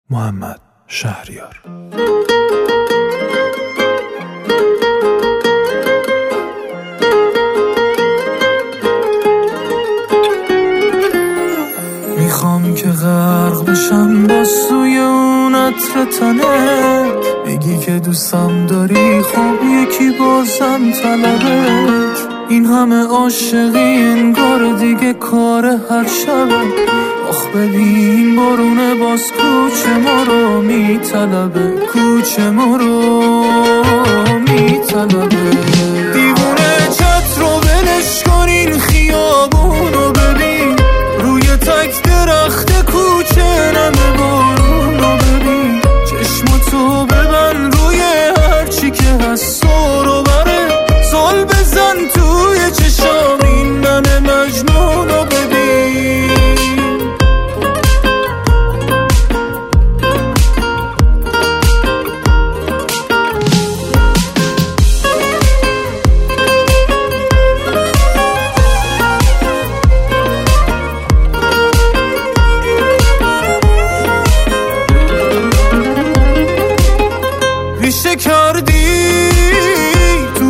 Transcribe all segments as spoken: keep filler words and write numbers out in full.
محمد شهریار. میخوام که غرق بشم با سوی اون عطر تنت، بگی که دوستم داری خب یکی بازم طلبت. این همه عاشقی انگار دیگه کار هر شبه، آخ ببین بارونه باز کوچه ما رو میطلبه، کوچه ما رو میطلبه. دیوونه چت رو ولش کن، این خیابون رو ببین، روی تک درخت کوچه نمه بارون رو ببین. چشماتو ببند روی هرچی که هست رو بره، زل بزن توی چشام این من مجنون رو ببین. ریشه کردی تو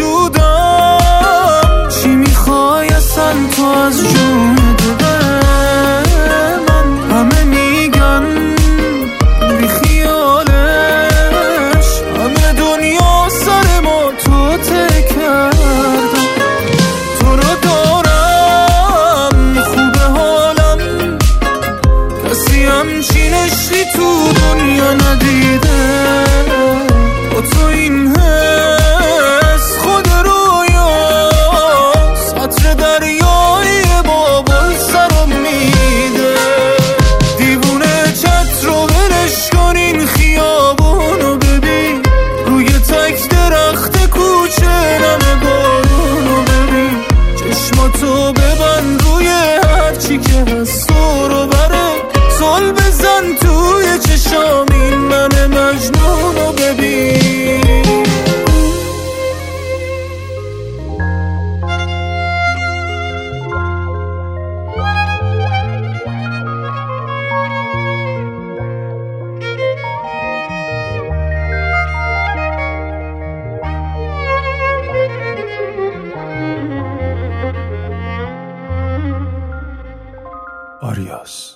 وجودم، چی میخوای اصلا تو از جون دلم؟ همه میگن بی خیالش، همه دنیا سر ما تو ته کردم. تو رو دارم خوبه حالم، کسی همچین عشقی تو دنیا ندیده. با تو این حس خود رویاست، عطر دریایی بابل سرم میده. دیوونه چت رو ولش کن، این خیابون رو ببین، روی تک درخت کوچه نمه بارون رو ببین. چشماتو ببند روی هرچی که هست رو بره، زل بزن توی چشام این من مجنون رو ببین. آریاس.